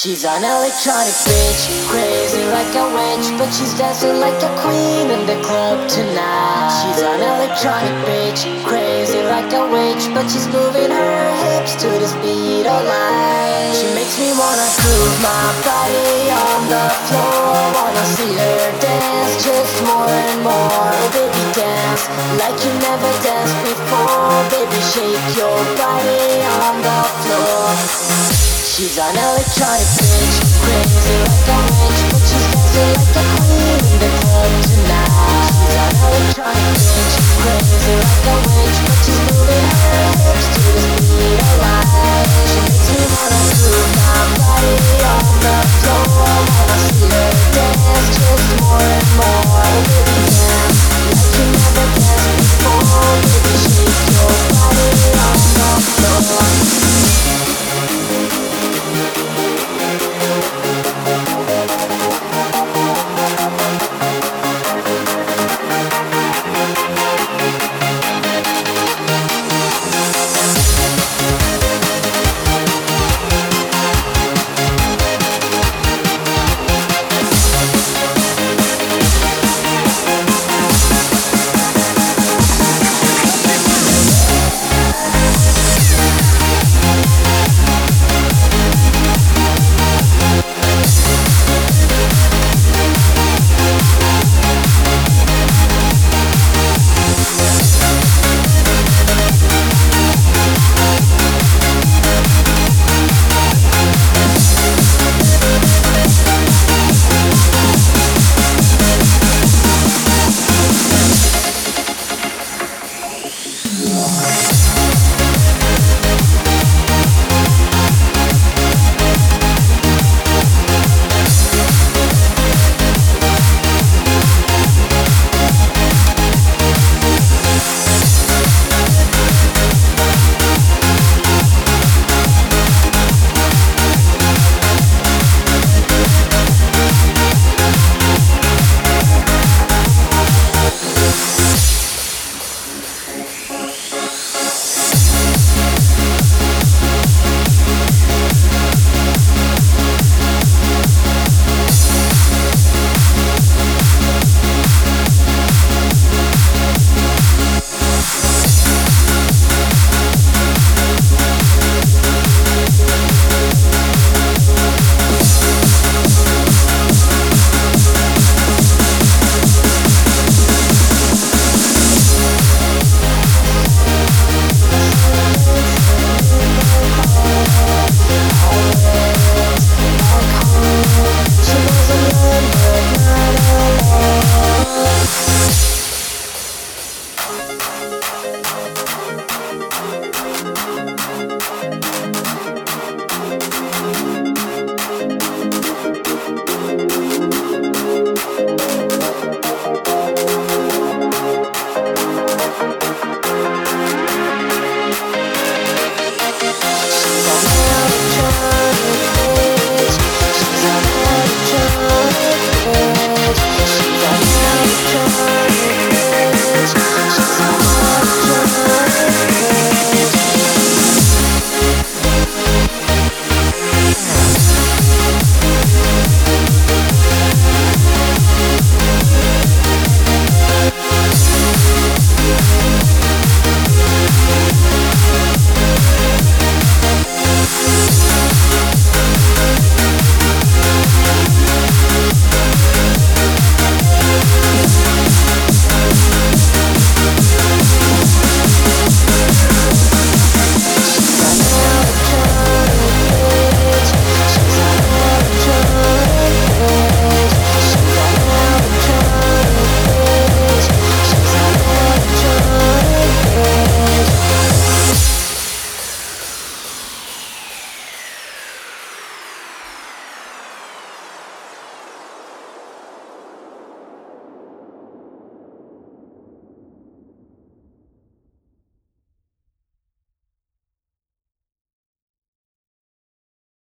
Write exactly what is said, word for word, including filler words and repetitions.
She's an electronic bitch, crazy like a witch, but she's dancing like a queen in the club tonight. She's an electronic bitch, crazy like a witch, but she's moving her hips to the speed of light. She makes me wanna groove my body on the floor, wanna see her dance just more and more. Oh baby, dance like you never danced before. Baby, shake your body on the floor. She's an electronic bitch, crazy like a witch, but she's dancing like a queen in the club tonight. She's an electronic bitch, crazy like a witch, but she's moving her hips to the speed of light. She makes me wanna groove my body